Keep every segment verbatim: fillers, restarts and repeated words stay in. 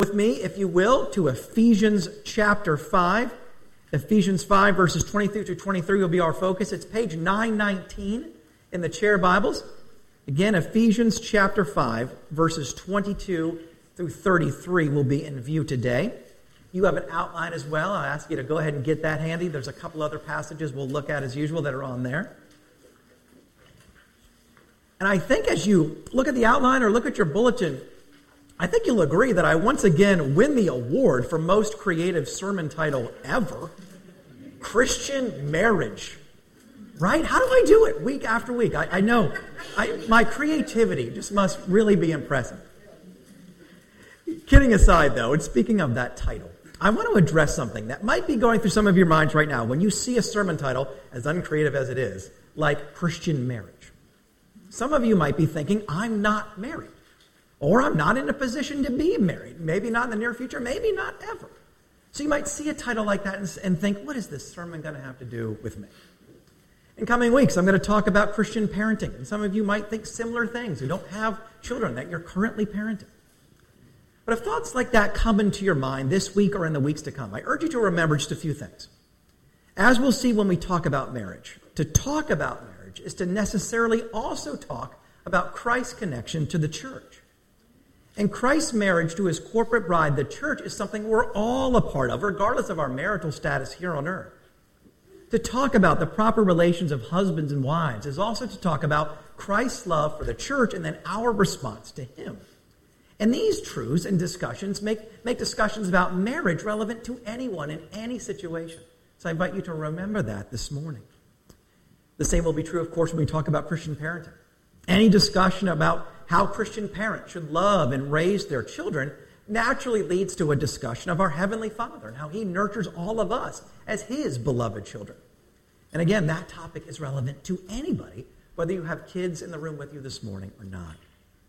with me, if you will, to Ephesians chapter five. Ephesians five, verses twenty-two through twenty-three will be our focus. It's page nine nineteen in the chair Bibles. Again, Ephesians chapter five, verses twenty-two through thirty-three will be in view today. You have an outline as well. I ask you to go ahead and get that handy. There's a couple other passages we'll look at as usual that are on there. And I think as you look at the outline or look at your bulletin, I think you'll agree that I once again win the award for most creative sermon title ever. Christian Marriage. Right? How do I do it week after week? I, I know. I, my creativity just must really be impressive. Kidding aside, though, and speaking of that title, I want to address something that might be going through some of your minds right now when you see a sermon title, as uncreative as it is, like Christian Marriage. Some of you might be thinking, I'm not married, or I'm not in a position to be married. Maybe not in the near future, maybe not ever. So you might see a title like that and, and think, what is this sermon going to have to do with me? In coming weeks, I'm going to talk about Christian parenting. And some of you might think similar things who don't have children that you're currently parenting. But if thoughts like that come into your mind this week or in the weeks to come, I urge you to remember just a few things. As we'll see when we talk about marriage, to talk about marriage is to necessarily also talk about Christ's connection to the church. And Christ's marriage to his corporate bride, the church, is something we're all a part of, regardless of our marital status here on earth. To talk about the proper relations of husbands and wives is also to talk about Christ's love for the church and then our response to him. And these truths and discussions make, make discussions about marriage relevant to anyone in any situation. So I invite you to remember that this morning. The same will be true, of course, when we talk about Christian parenting. Any discussion about how Christian parents should love and raise their children naturally leads to a discussion of our Heavenly Father and how he nurtures all of us as his beloved children. And again, that topic is relevant to anybody, whether you have kids in the room with you this morning or not.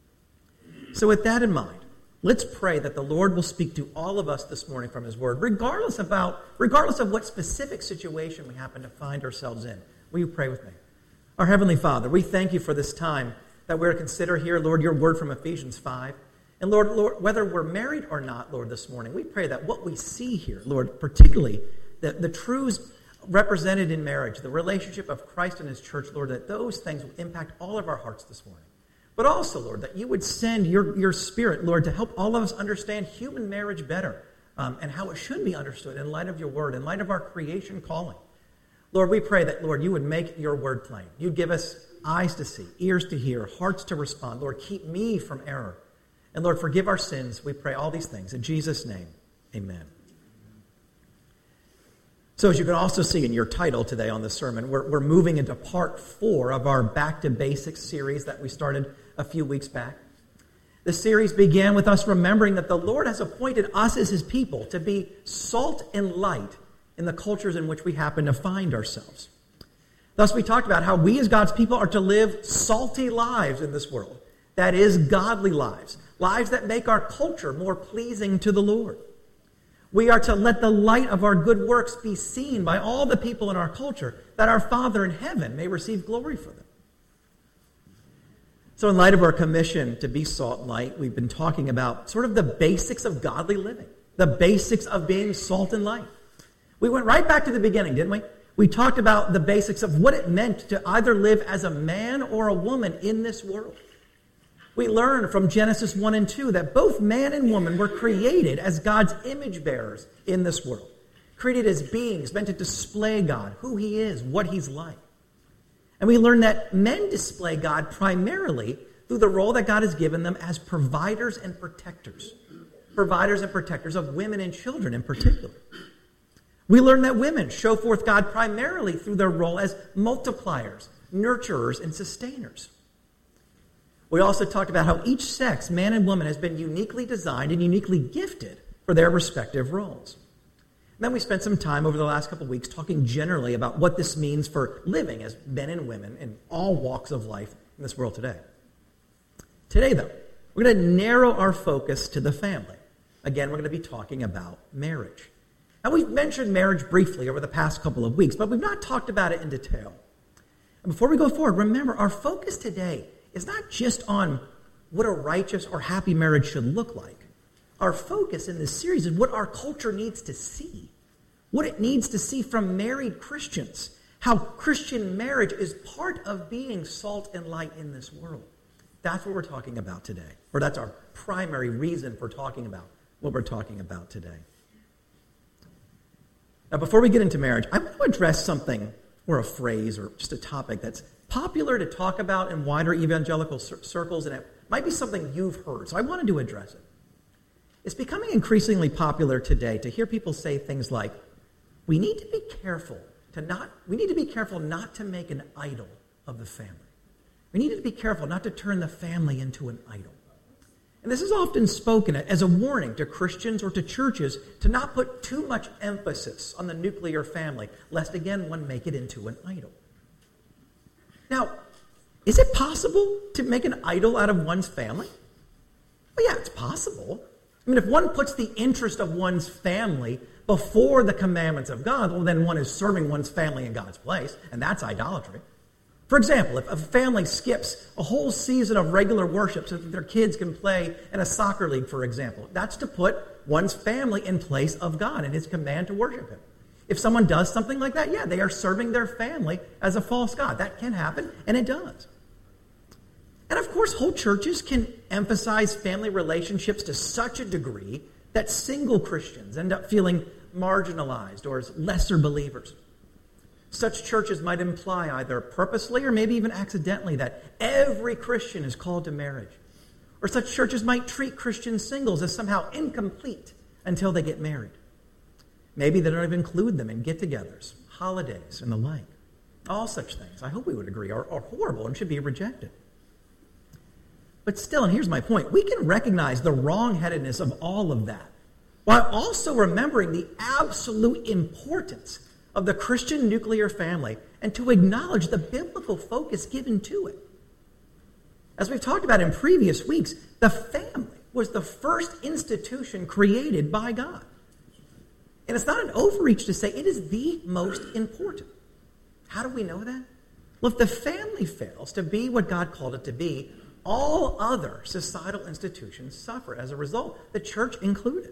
So with that in mind, let's pray that the Lord will speak to all of us this morning from his word, regardless about, regardless of what specific situation we happen to find ourselves in. Will you pray with me? Our Heavenly Father, we thank you for this time that we're to consider here, Lord, your word from Ephesians five. And Lord, Lord, whether we're married or not, Lord, this morning, we pray that what we see here, Lord, particularly the, the truths represented in marriage, the relationship of Christ and his church, Lord, that those things will impact all of our hearts this morning. But also, Lord, that you would send your, your Spirit, Lord, to help all of us understand human marriage better um, and how it should be understood in light of your word, in light of our creation calling. Lord, we pray that, Lord, you would make your word plain. You'd give us eyes to see, ears to hear, hearts to respond. Lord, keep me from error. And Lord, forgive our sins. We pray all these things. In Jesus' name, amen. So as you can also see in your title today on the sermon, we're, we're moving into part four of our Back to Basics series that we started a few weeks back. The series began with us remembering that the Lord has appointed us as his people to be salt and light in the cultures in which we happen to find ourselves. Thus, we talked about how we as God's people are to live salty lives in this world. That is, godly lives. Lives that make our culture more pleasing to the Lord. We are to let the light of our good works be seen by all the people in our culture, that our Father in heaven may receive glory for them. So in light of our commission to be salt and light, we've been talking about sort of the basics of godly living, the basics of being salt and light. We went right back to the beginning, didn't we? We talked about the basics of what it meant to either live as a man or a woman in this world. We learned from Genesis one and two that both man and woman were created as God's image bearers in this world, created as beings meant to display God, who he is, what he's like. And we learned that men display God primarily through the role that God has given them as providers and protectors, providers and protectors of women and children in particular. We learned that women show forth God primarily through their role as multipliers, nurturers, and sustainers. We also talked about how each sex, man and woman, has been uniquely designed and uniquely gifted for their respective roles. And then we spent some time over the last couple of weeks talking generally about what this means for living as men and women in all walks of life in this world today. Today, though, we're going to narrow our focus to the family. Again, we're going to be talking about marriage. Now, we've mentioned marriage briefly over the past couple of weeks, but we've not talked about it in detail. And before we go forward, remember, our focus today is not just on what a righteous or happy marriage should look like. our focus in this series is what our culture needs to see, what it needs to see from married Christians, how Christian marriage is part of being salt and light in this world. That's what we're talking about today, or that's our primary reason for talking about what we're talking about today. Now, before we get into marriage, I want to address something, or a phrase, or just a topic that's popular to talk about in wider evangelical cir- circles, and it might be something you've heard, so I wanted to address it. It's becoming increasingly popular today to hear people say things like, we need to be careful to not, we need to be careful not to make an idol of the family. We need to be careful not to turn the family into an idol. And this is often spoken as a warning to Christians or to churches to not put too much emphasis on the nuclear family, lest again one make it into an idol. Now, is it possible to make an idol out of one's family? Well, yeah, it's possible. I mean, if one puts the interest of one's family before the commandments of God, well, then one is serving one's family in God's place, and that's idolatry. For example, if a family skips a whole season of regular worship so that their kids can play in a soccer league, for example, that's to put one's family in place of God and his command to worship him. If someone does something like that, yeah, they are serving their family as a false god. That can happen, and it does. And of course, whole churches can emphasize family relationships to such a degree that single Christians end up feeling marginalized or as lesser believers. Such churches might imply either purposely or maybe even accidentally that every Christian is called to marriage. Or such churches might treat Christian singles as somehow incomplete until they get married. Maybe they don't even include them in get-togethers, holidays, and the like. All such things, I hope we would agree, are, are horrible and should be rejected. But still, and here's my point, we can recognize the wrong-headedness of all of that, while also remembering the absolute importance of the Christian nuclear family and to acknowledge the biblical focus given to it. As we've talked about in previous weeks, the family was the first institution created by God. And it's not an overreach to say it is the most important. How do we know that? Well, if the family fails to be what God called it to be, all other societal institutions suffer as a result, the church included.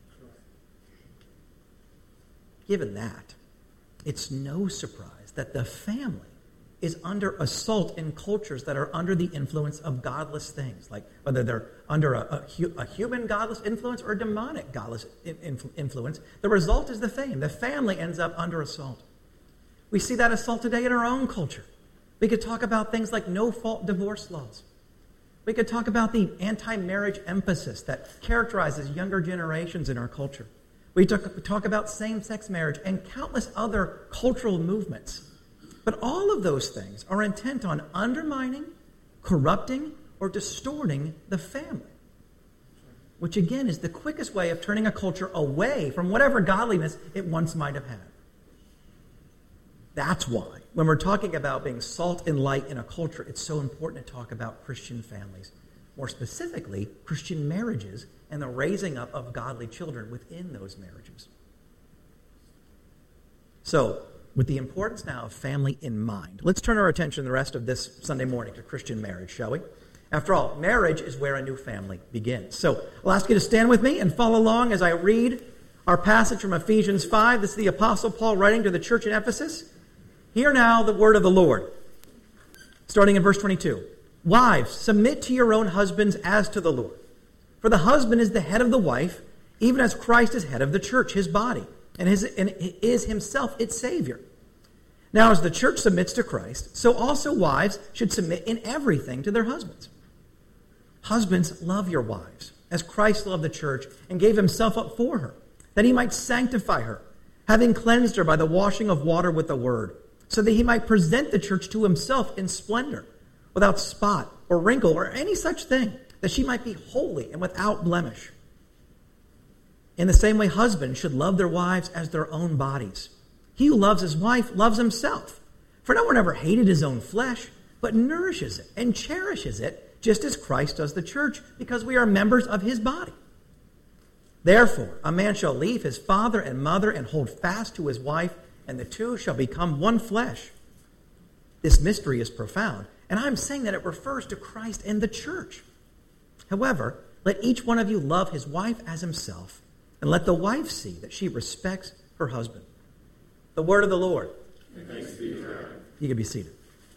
Given that, it's no surprise that the family is under assault in cultures that are under the influence of godless things, like whether they're under a, a, hu- a human godless influence or a demonic godless in- influence. The result is the fame. The family ends up under assault. We see that assault today in our own culture. We could talk about things like no-fault divorce laws. We could talk about the anti-marriage emphasis that characterizes younger generations in our culture. We talk, talk about same-sex marriage and countless other cultural movements. But all of those things are intent on undermining, corrupting, or distorting the family, which again is the quickest way of turning a culture away from whatever godliness it once might have had. That's why, when we're talking about being salt and light in a culture, it's so important to talk about Christian families. More specifically, Christian marriages and the raising up of godly children within those marriages. So, with the importance now of family in mind, let's turn our attention the rest of this Sunday morning to Christian marriage, shall we? After all, marriage is where a new family begins. So, I'll ask you to stand with me and follow along as I read our passage from Ephesians five. This is the Apostle Paul writing to the church in Ephesus. Hear now the word of the Lord. Starting in verse twenty-two. Wives, submit to your own husbands as to the Lord. For the husband is the head of the wife, even as Christ is head of the church, his body, and, his, and is himself its Savior. Now, as the church submits to Christ, so also wives should submit in everything to their husbands. Husbands, love your wives, as Christ loved the church and gave himself up for her, that he might sanctify her, having cleansed her by the washing of water with the word, so that he might present the church to himself in splendor, without spot or wrinkle or any such thing, that she might be holy and without blemish. In the same way, husbands should love their wives as their own bodies. He who loves his wife loves himself. For no one ever hated his own flesh, but nourishes it and cherishes it, just as Christ does the church, because we are members of his body. Therefore, a man shall leave his father and mother and hold fast to his wife, and the two shall become one flesh. This mystery is profound, and I'm saying that it refers to Christ and the church. However, Let each one of you love his wife as himself, and let the wife see that she respects her husband. The word of the Lord. Thanks be to God. You can be seated.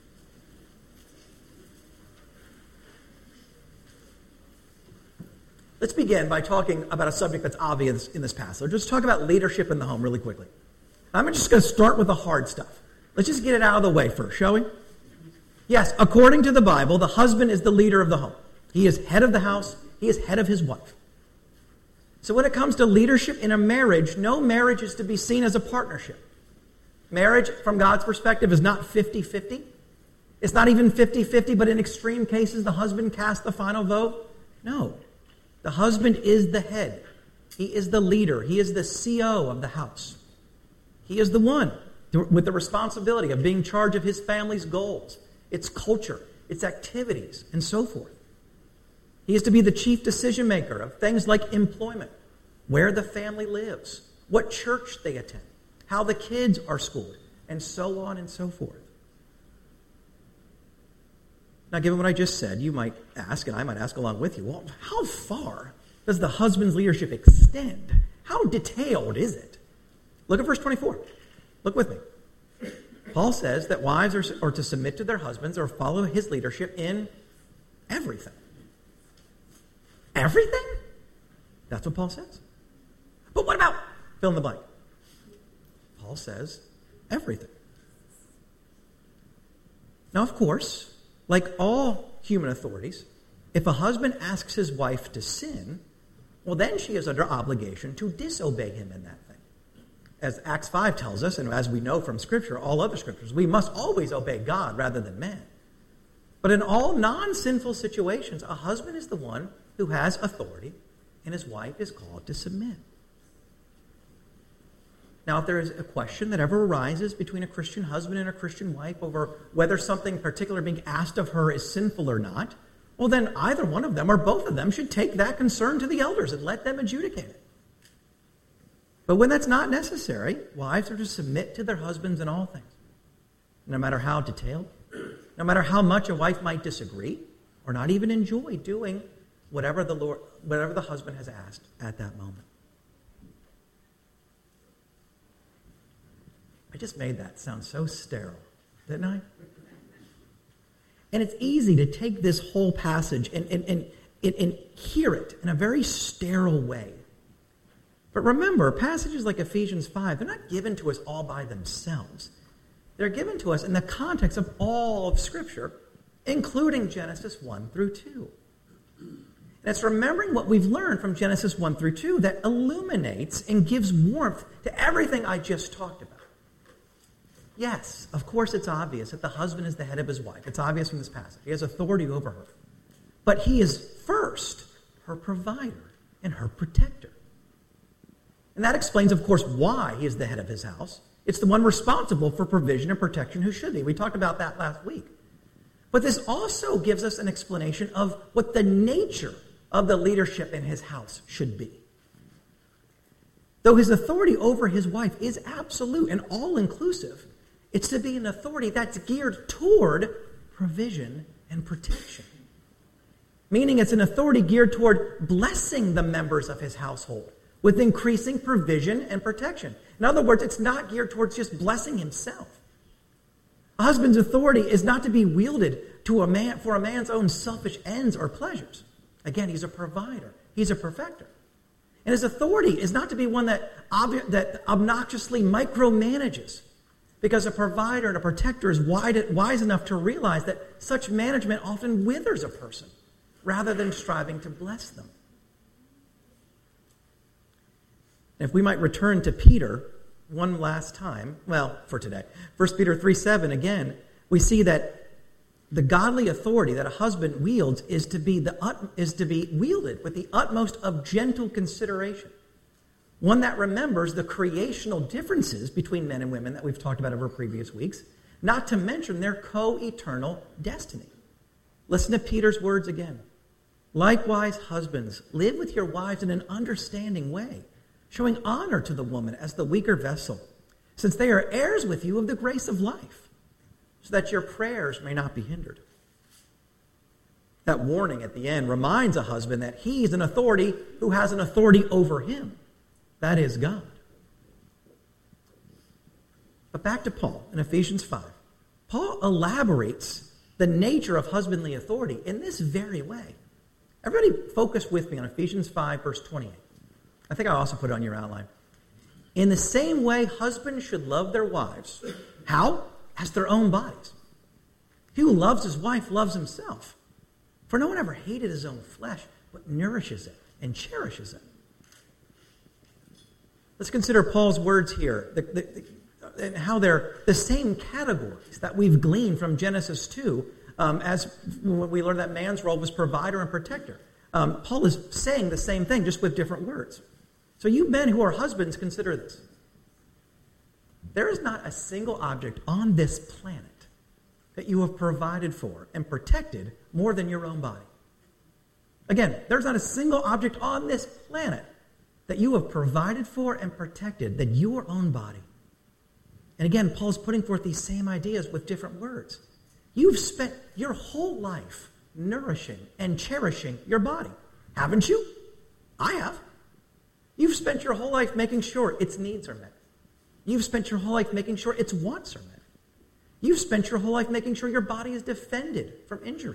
Let's begin by talking about a subject that's obvious in this passage. Let's talk about leadership in the home really quickly. I'm just going to start with the hard stuff. Let's just get it out of the way first, shall we? Yes, according to the Bible, the husband is the leader of the home. He is head of the house. He is head of his wife. So when it comes to leadership in a marriage, no marriage is to be seen as a partnership. Marriage, from God's perspective, is not fifty-fifty. It's not even fifty-fifty, but in extreme cases, the husband casts the final vote. No. The husband is the head. He is the leader. He is the C O of the house. He is the one with the responsibility of being in charge of his family's goals, its culture, its activities, and so forth. He is to be the chief decision maker of things like employment, where the family lives, what church they attend, how the kids are schooled, and so on and so forth. Now, given what I just said, you might ask, and I might ask along with you, well, how far does the husband's leadership extend? How detailed is it? Look at verse twenty-four. Look with me. Paul says that wives are, are to submit to their husbands or follow his leadership in everything. Everything? That's what Paul says. But what about fill in the blank? Paul says everything. Now, of course, like all human authorities, if a husband asks his wife to sin, well, then she is under obligation to disobey him in that thing. As Acts five tells us, and as we know from Scripture, all other Scriptures, we must always obey God rather than man. But in all non-sinful situations, a husband is the one who has authority, and his wife is called to submit. Now, if there is a question that ever arises between a Christian husband and a Christian wife over whether something particular being asked of her is sinful or not, well, then either one of them or both of them should take that concern to the elders and let them adjudicate it. But when that's not necessary, wives are to submit to their husbands in all things, no matter how detailed, no matter how much a wife might disagree or not even enjoy doing whatever the Lord, whatever the husband has asked at that moment. I just made that sound so sterile, didn't I? And it's easy to take this whole passage and, and, and, and, and hear it in a very sterile way. But remember, passages like Ephesians five, they're not given to us all by themselves. They're given to us in the context of all of Scripture, including Genesis one through two. And it's remembering what we've learned from Genesis one through two that illuminates and gives warmth to everything I just talked about. Yes, of course it's obvious that the husband is the head of his wife. It's obvious from this passage. He has authority over her. But he is first her provider and her protector. And that explains, of course, why he is the head of his house. It's the one responsible for provision and protection who should be. We talked about that last week. But this also gives us an explanation of what the nature of the leadership in his house should be. Though his authority over his wife is absolute and all-inclusive, it's to be an authority that's geared toward provision and protection. Meaning it's an authority geared toward blessing the members of his household with increasing provision and protection. In other words, it's not geared towards just blessing himself. A husband's authority is not to be wielded to a man for a man's own selfish ends or pleasures. Again, he's a provider. He's a perfecter. And his authority is not to be one that, ob- that obnoxiously micromanages, because a provider and a protector is wide, wise enough to realize that such management often withers a person rather than striving to bless them. If we might return to Peter one last time, well, for today, First Peter three seven, again, we see that the godly authority that a husband wields is to be the ut- is to be wielded with the utmost of gentle consideration. One that remembers the creational differences between men and women that we've talked about over previous weeks, not to mention their co-eternal destiny. Listen to Peter's words again. Likewise, husbands, live with your wives in an understanding way, showing honor to the woman as the weaker vessel, since they are heirs with you of the grace of life, so that your prayers may not be hindered. That warning at the end reminds a husband that he's an authority who has an authority over him. That is God. But back to Paul in Ephesians five. Paul elaborates the nature of husbandly authority in this very way. Everybody focus with me on Ephesians five, verse twenty-eight. I think I also put it on your outline. In the same way, husbands should love their wives. How? As their own bodies. He who loves his wife loves himself. For no one ever hated his own flesh, but nourishes it and cherishes it. Let's consider Paul's words here, the, the, the, and how they're the same categories that we've gleaned from Genesis two, um, as when we learned that man's role was provider and protector. Um, Paul is saying the same thing, just with different words. So you men who are husbands, consider this. There is not a single object on this planet that you have provided for and protected more than your own body. Again, there's not a single object on this planet that you have provided for and protected than your own body. And again, Paul's putting forth these same ideas with different words. You've spent your whole life nourishing and cherishing your body, haven't you? I have. You've spent your whole life making sure its needs are met. You've spent your whole life making sure its wants are met. You've spent your whole life making sure your body is defended from injury.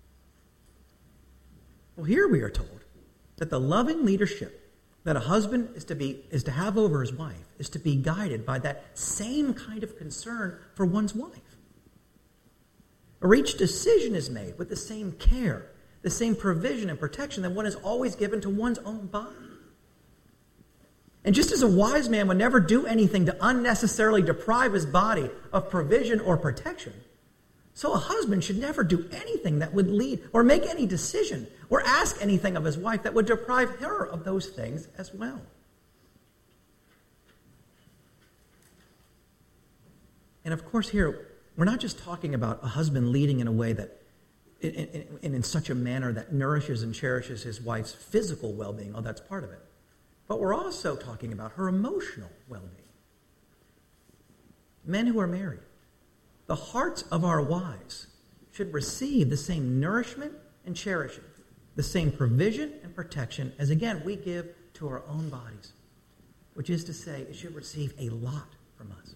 Well, here we are told that the loving leadership that a husband is to be is to have over his wife is to be guided by that same kind of concern for one's wife. Or each decision is made with the same care, the same provision and protection that one is always given to one's own body. And just as a wise man would never do anything to unnecessarily deprive his body of provision or protection, so a husband should never do anything that would lead or make any decision or ask anything of his wife that would deprive her of those things as well. And of course here, we're not just talking about a husband leading in a way that, and in, in, in such a manner that nourishes and cherishes his wife's physical well-being. Oh, that's part of it. But we're also talking about her emotional well-being. Men who are married, the hearts of our wives should receive the same nourishment and cherishing, the same provision and protection as, again, we give to our own bodies, which is to say, it should receive a lot from us.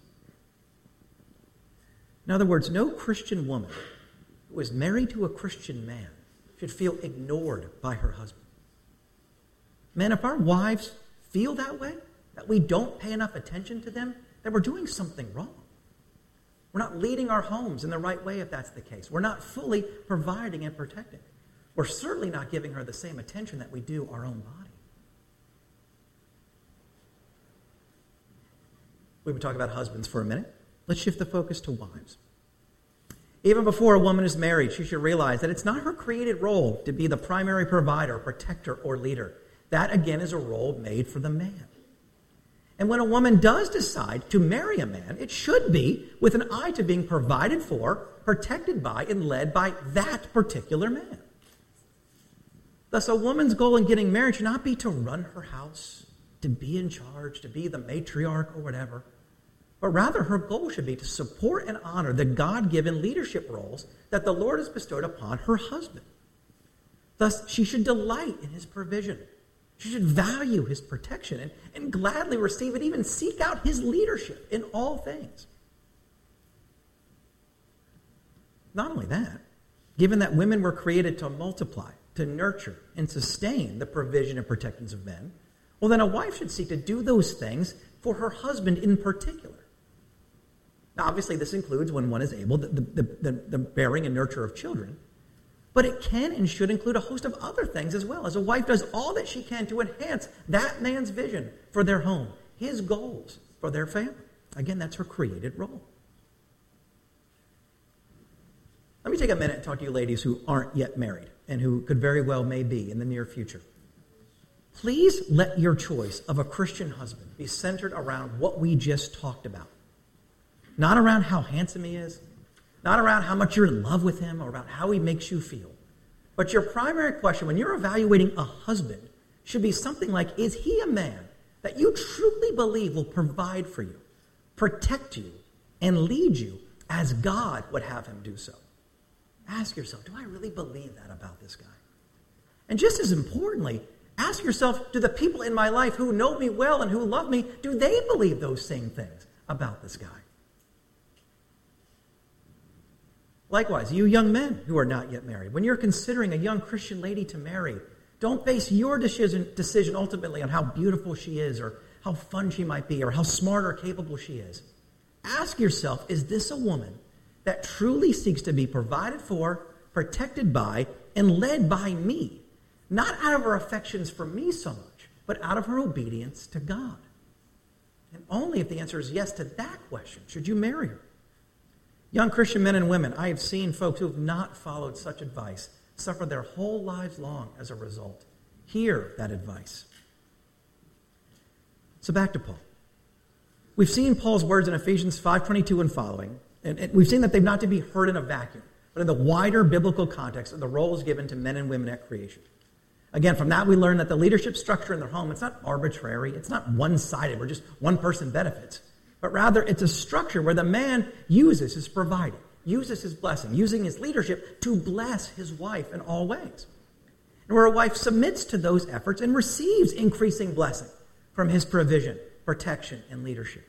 In other words, no Christian woman who is married to a Christian man should feel ignored by her husband. Men, if our wives feel that way, that we don't pay enough attention to them, then we're doing something wrong. We're not leading our homes in the right way if that's the case. We're not fully providing and protecting. We're certainly not giving her the same attention that we do our own body. We would talk about husbands for a minute. Let's shift the focus to wives. Even before a woman is married, she should realize that it's not her created role to be the primary provider, protector, or leader. That, again, is a role made for the man. And when a woman does decide to marry a man, it should be with an eye to being provided for, protected by, and led by that particular man. Thus, a woman's goal in getting married should not be to run her house, to be in charge, to be the matriarch or whatever. But rather, her goal should be to support and honor the God-given leadership roles that the Lord has bestowed upon her husband. Thus, she should delight in his provision. She should value his protection and, and gladly receive it, even seek out his leadership in all things. Not only that, given that women were created to multiply, to nurture, and sustain the provision and protections of men, well, then a wife should seek to do those things for her husband in particular. Now, obviously, this includes, when one is able, the, the, the, the bearing and nurture of children. But it can and should include a host of other things as well, as a wife does all that she can to enhance that man's vision for their home, his goals for their family. Again, that's her created role. Let me take a minute and talk to you ladies who aren't yet married and who could very well may be in the near future. Please let your choice of a Christian husband be centered around what we just talked about. Not around how handsome he is, not around how much you're in love with him or about how he makes you feel. But your primary question when you're evaluating a husband should be something like, is he a man that you truly believe will provide for you, protect you, and lead you as God would have him do so? Ask yourself, do I really believe that about this guy? And just as importantly, ask yourself, do the people in my life who know me well and who love me, do they believe those same things about this guy? Likewise, you young men who are not yet married, when you're considering a young Christian lady to marry, don't base your decision, decision ultimately on how beautiful she is or how fun she might be or how smart or capable she is. Ask yourself, is this a woman that truly seeks to be provided for, protected by, and led by me? Not out of her affections for me so much, but out of her obedience to God. And only if the answer is yes to that question should you marry her. Young Christian men and women, I have seen folks who have not followed such advice suffer their whole lives long as a result. Hear that advice. So back to Paul. We've seen Paul's words in Ephesians five twenty-two and following, and, and we've seen that they've not to be heard in a vacuum, but in the wider biblical context of the roles given to men and women at creation. Again, from that we learn that the leadership structure in their home, it's not arbitrary, it's not one-sided where just one person benefits, but rather it's a structure where the man uses his providing, uses his blessing, using his leadership to bless his wife in all ways. And where a wife submits to those efforts and receives increasing blessing from his provision, protection, and leadership.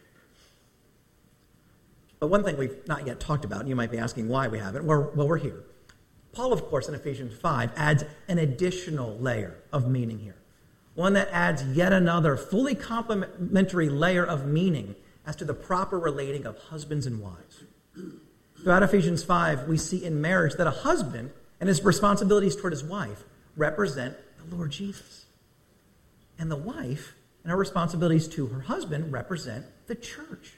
But one thing we've not yet talked about, and you might be asking why we haven't, well, well we're here. Paul, of course, in Ephesians five, adds an additional layer of meaning here. One that adds yet another fully complementary layer of meaning as to the proper relating of husbands and wives. Throughout Ephesians five, we see in marriage that a husband and his responsibilities toward his wife represent the Lord Jesus. And the wife and her responsibilities to her husband represent the church.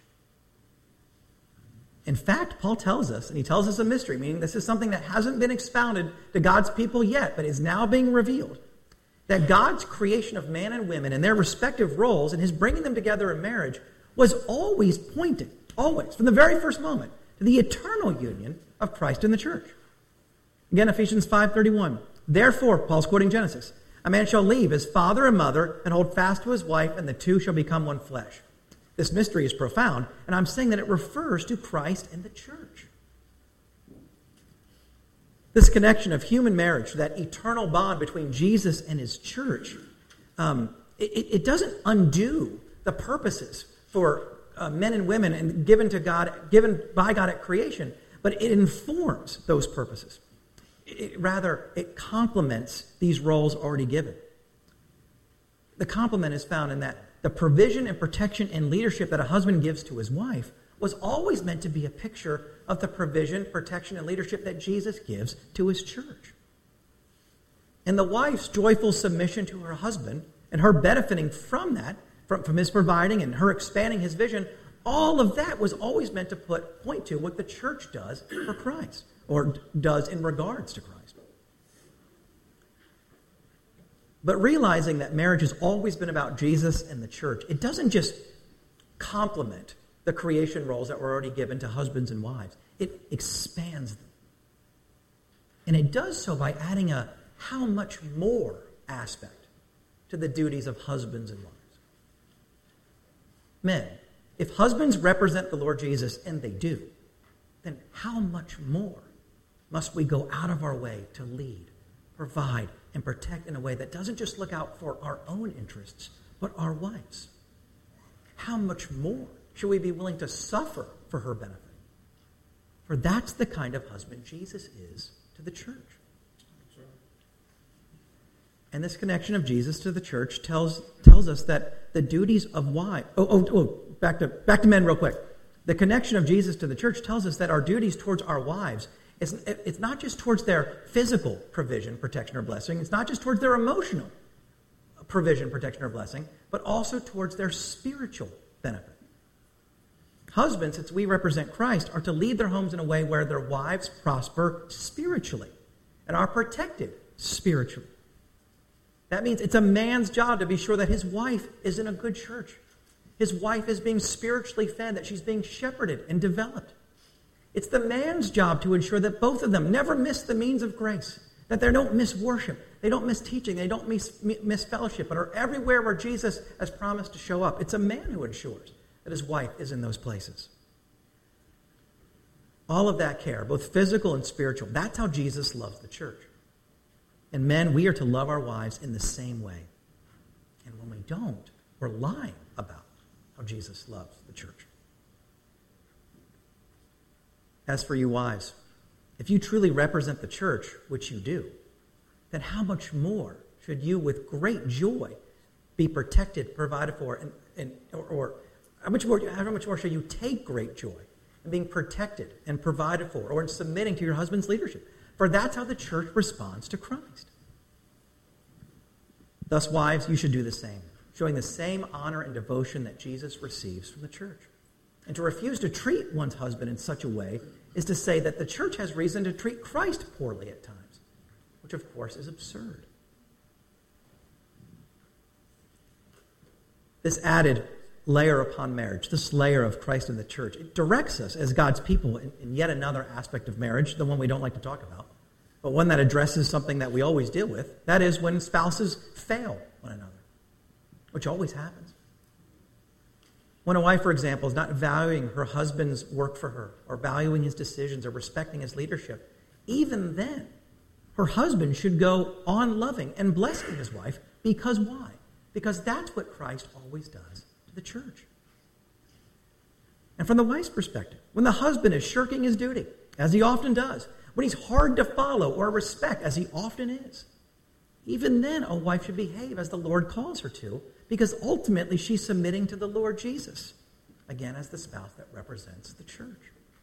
In fact, Paul tells us, and he tells us a mystery, meaning this is something that hasn't been expounded to God's people yet, but is now being revealed, that God's creation of man and women in their respective roles and his bringing them together in marriage was always pointing, always, from the very first moment, to the eternal union of Christ and the church. Again, Ephesians five thirty-one. Therefore, Paul's quoting Genesis, a man shall leave his father and mother and hold fast to his wife, and the two shall become one flesh. This mystery is profound, and I'm saying that it refers to Christ and the church. This connection of human marriage, that eternal bond between Jesus and his church, um, it, it doesn't undo the purposes for uh, men and women and given to God, given by God at creation, but it informs those purposes. It, rather, it complements these roles already given. The complement is found in that the provision and protection and leadership that a husband gives to his wife was always meant to be a picture of the provision, protection, and leadership that Jesus gives to his church. And the wife's joyful submission to her husband and her benefiting from that, from, from his providing and her expanding his vision, all of that was always meant to put point to what the church does for Christ, or does in regards to Christ. But realizing that marriage has always been about Jesus and the church, it doesn't just complement the creation roles that were already given to husbands and wives. It expands them. And it does so by adding a how much more aspect to the duties of husbands and wives. Men, if husbands represent the Lord Jesus, and they do, then how much more must we go out of our way to lead, provide, and protect in a way that doesn't just look out for our own interests, but our wives? How much more should we be willing to suffer for her benefit? For that's the kind of husband Jesus is to the church. And this connection of Jesus to the church tells tells us that the duties of wives... Oh, oh, oh, back to, back to men real quick. The connection of Jesus to the church tells us that our duties towards our wives, is, it's not just towards their physical provision, protection, or blessing. It's not just towards their emotional provision, protection, or blessing, but also towards their spiritual benefit. Husbands, since we represent Christ, are to lead their homes in a way where their wives prosper spiritually and are protected spiritually. That means it's a man's job to be sure that his wife is in a good church. His wife is being spiritually fed, that she's being shepherded and developed. It's the man's job to ensure that both of them never miss the means of grace, that they don't miss worship, they don't miss teaching, they don't miss, miss fellowship, but are everywhere where Jesus has promised to show up. It's a man who ensures that his wife is in those places. All of that care, both physical and spiritual, that's how Jesus loves the church. And men, we are to love our wives in the same way. And when we don't, we're lying about how Jesus loves the church. As for you wives, if you truly represent the church, which you do, then how much more should you with great joy be protected, provided for, and, and or, or how much more how much more should you take great joy in being protected and provided for, or in submitting to your husband's leadership? For that's how the church responds to Christ. Thus, wives, you should do the same, showing the same honor and devotion that Jesus receives from the church. And to refuse to treat one's husband in such a way is to say that the church has reason to treat Christ poorly at times, which of course is absurd. This added layer upon marriage, this layer of Christ in the church, it directs us as God's people in, in yet another aspect of marriage, the one we don't like to talk about, but one that addresses something that we always deal with. That is when spouses fail one another, which always happens. When a wife, for example, is not valuing her husband's work for her, or valuing his decisions, or respecting his leadership, even then, her husband should go on loving and blessing his wife. Because why? Because that's what Christ always does to the church. And from the wife's perspective, when the husband is shirking his duty, as he often does, when he's hard to follow or respect, as he often is, even then a wife should behave as the Lord calls her to, because ultimately she's submitting to the Lord Jesus, again as the spouse that represents the church.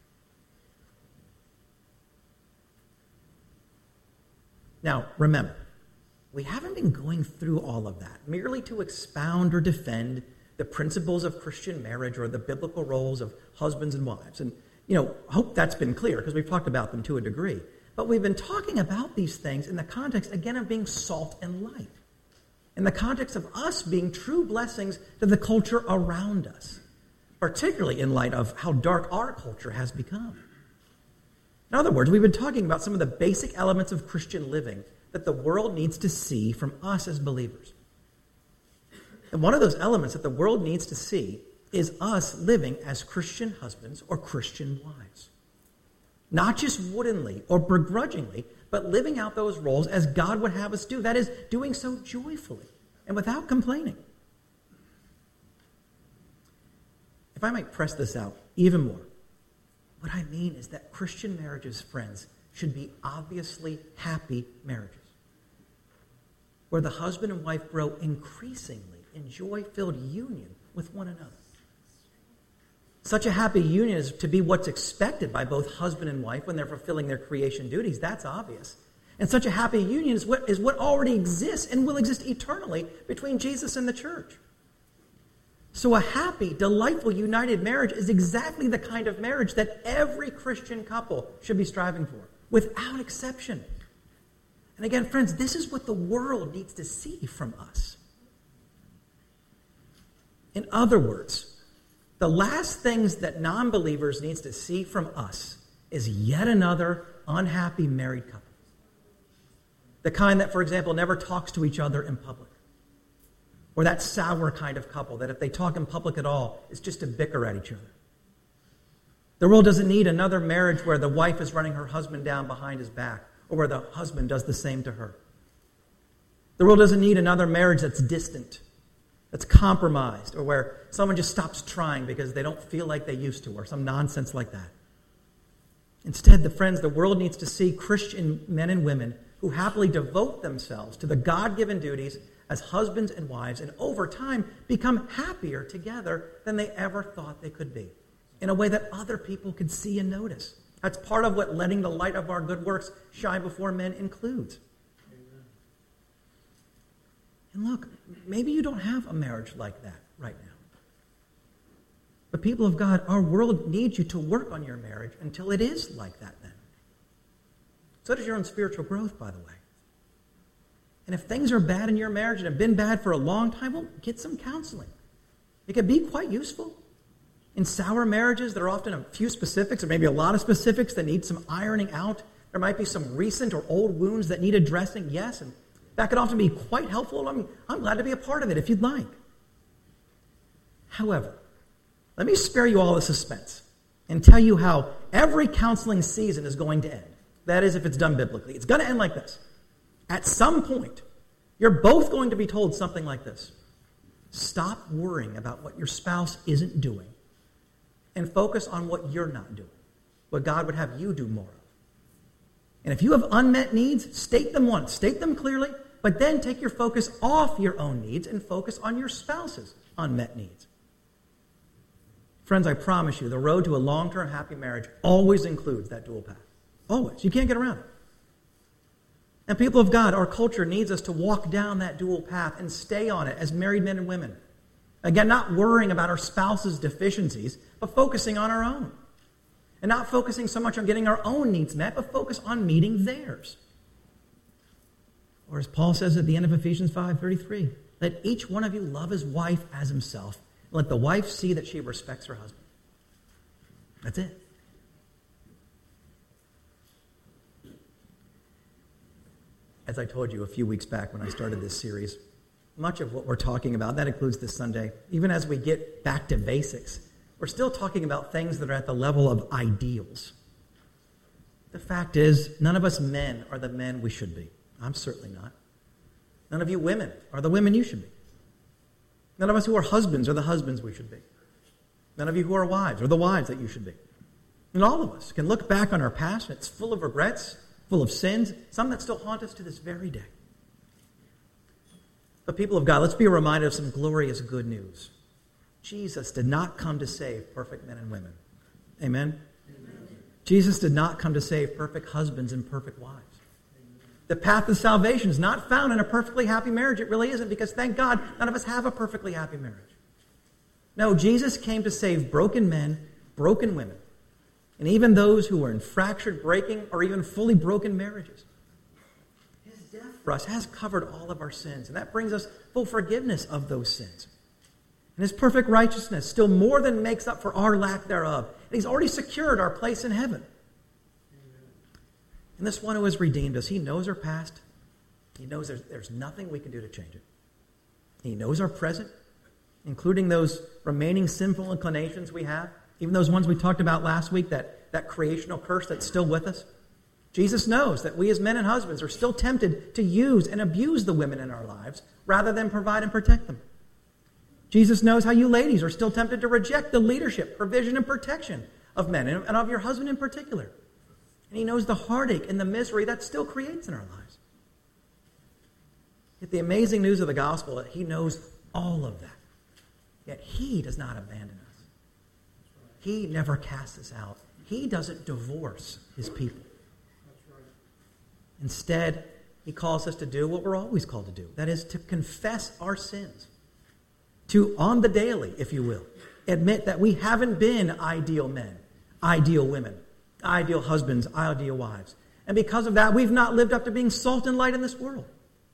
Now, remember, we haven't been going through all of that merely to expound or defend the principles of Christian marriage or the biblical roles of husbands and wives. And, you know, I hope that's been clear because we've talked about them to a degree. But we've been talking about these things in the context, again, of being salt and light. In the context of us being true blessings to the culture around us, particularly in light of how dark our culture has become. In other words, we've been talking about some of the basic elements of Christian living that the world needs to see from us as believers. And one of those elements that the world needs to see is us living as Christian husbands or Christian wives. Not just woodenly or begrudgingly, but living out those roles as God would have us do. That is, doing so joyfully and without complaining. If I might press this out even more, what I mean is that Christian marriages, friends, should be obviously happy marriages, where the husband and wife grow increasingly in joy-filled union with one another. Such a happy union is to be what's expected by both husband and wife when they're fulfilling their creation duties. That's obvious. And such a happy union is what, is what already exists and will exist eternally between Jesus and the church. So a happy, delightful, united marriage is exactly the kind of marriage that every Christian couple should be striving for, without exception. And again, friends, this is what the world needs to see from us. In other words, the last things that non-believers need to see from us is yet another unhappy married couple. The kind that, for example, never talks to each other in public. Or that sour kind of couple that if they talk in public at all, is just to bicker at each other. The world doesn't need another marriage where the wife is running her husband down behind his back, or where the husband does the same to her. The world doesn't need another marriage that's distant, that's compromised, or where someone just stops trying because they don't feel like they used to, or some nonsense like that. Instead, the friends, the world needs to see Christian men and women who happily devote themselves to the God-given duties as husbands and wives, and over time become happier together than they ever thought they could be, in a way that other people could see and notice. That's part of what letting the light of our good works shine before men includes. Amen. And look, maybe you don't have a marriage like that right now. But people of God, our world needs you to work on your marriage until it is like that then. So does your own spiritual growth, by the way. And if things are bad in your marriage and have been bad for a long time, well, get some counseling. It can be quite useful. In sour marriages, there are often a few specifics, or maybe a lot of specifics that need some ironing out. There might be some recent or old wounds that need addressing, yes, and that could often be quite helpful. I mean, I'm glad to be a part of it if you'd like. However, let me spare you all the suspense and tell you how every counseling season is going to end. That is, if it's done biblically. It's going to end like this. At some point, you're both going to be told something like this. Stop worrying about what your spouse isn't doing and focus on what you're not doing, what God would have you do more of. And if you have unmet needs, state them once, state them clearly, but then take your focus off your own needs and focus on your spouse's unmet needs. Friends, I promise you, the road to a long-term happy marriage always includes that dual path. Always. You can't get around it. And people of God, our culture needs us to walk down that dual path and stay on it as married men and women. Again, not worrying about our spouse's deficiencies, but focusing on our own. And not focusing so much on getting our own needs met, but focus on meeting theirs. Or as Paul says at the end of Ephesians five thirty-three, let each one of you love his wife as himself. Let the wife see that she respects her husband. That's it. As I told you a few weeks back when I started this series, much of what we're talking about, that includes this Sunday, even as we get back to basics, we're still talking about things that are at the level of ideals. The fact is, none of us men are the men we should be. I'm certainly not. None of you women are the women you should be. None of us who are husbands are the husbands we should be. None of you who are wives are the wives that you should be. And all of us can look back on our past, and it's full of regrets, full of sins, some that still haunt us to this very day. But people of God, let's be reminded of some glorious good news. Jesus did not come to save perfect men and women. Amen? Amen. Jesus did not come to save perfect husbands and perfect wives. The path of salvation is not found in a perfectly happy marriage. It really isn't, because thank God none of us have a perfectly happy marriage. No, Jesus came to save broken men, broken women, and even those who were in fractured, breaking, or even fully broken marriages. His death for us has covered all of our sins, and that brings us full forgiveness of those sins. And his perfect righteousness still more than makes up for our lack thereof. And he's already secured our place in heaven. And this one who has redeemed us, he knows our past. He knows there's, there's nothing we can do to change it. He knows our present, including those remaining sinful inclinations we have, even those ones we talked about last week, that, that creational curse that's still with us. Jesus knows that we as men and husbands are still tempted to use and abuse the women in our lives rather than provide and protect them. Jesus knows how you ladies are still tempted to reject the leadership, provision, and protection of men, and of your husband in particular. And he knows the heartache and the misery that still creates in our lives. Yet the amazing news of the gospel, that he knows all of that. Yet he does not abandon us. He never casts us out. He doesn't divorce his people. Instead, he calls us to do what we're always called to do. That is, to confess our sins. To, on the daily, if you will, admit that we haven't been ideal men, ideal women, ideal husbands, ideal wives. And because of that, we've not lived up to being salt and light in this world.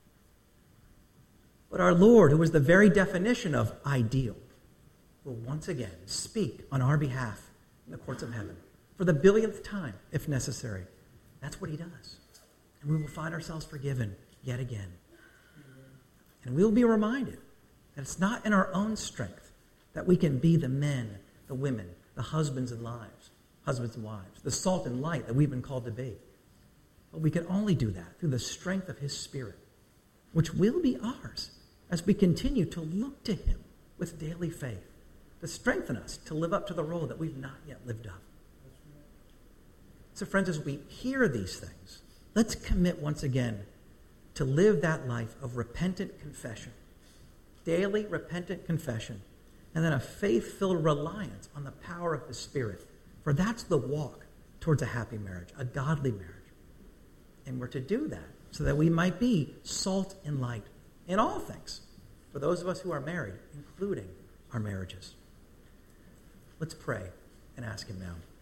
But our Lord, who is the very definition of ideal, will once again speak on our behalf in the courts of heaven for the billionth time, if necessary. That's what he does. And we will find ourselves forgiven yet again. And we will be reminded that it's not in our own strength that we can be the men, the women, the husbands and lives, husbands and wives, the salt and light that we've been called to be. But we can only do that through the strength of his Spirit, which will be ours as we continue to look to him with daily faith, to strengthen us to live up to the role that we've not yet lived up. So friends, as we hear these things, let's commit once again to live that life of repentant confession, daily repentant confession, and then a faith-filled reliance on the power of the Spirit. For that's the walk towards a happy marriage, a godly marriage. And we're to do that so that we might be salt and light in all things for those of us who are married, including our marriages. Let's pray and ask him now.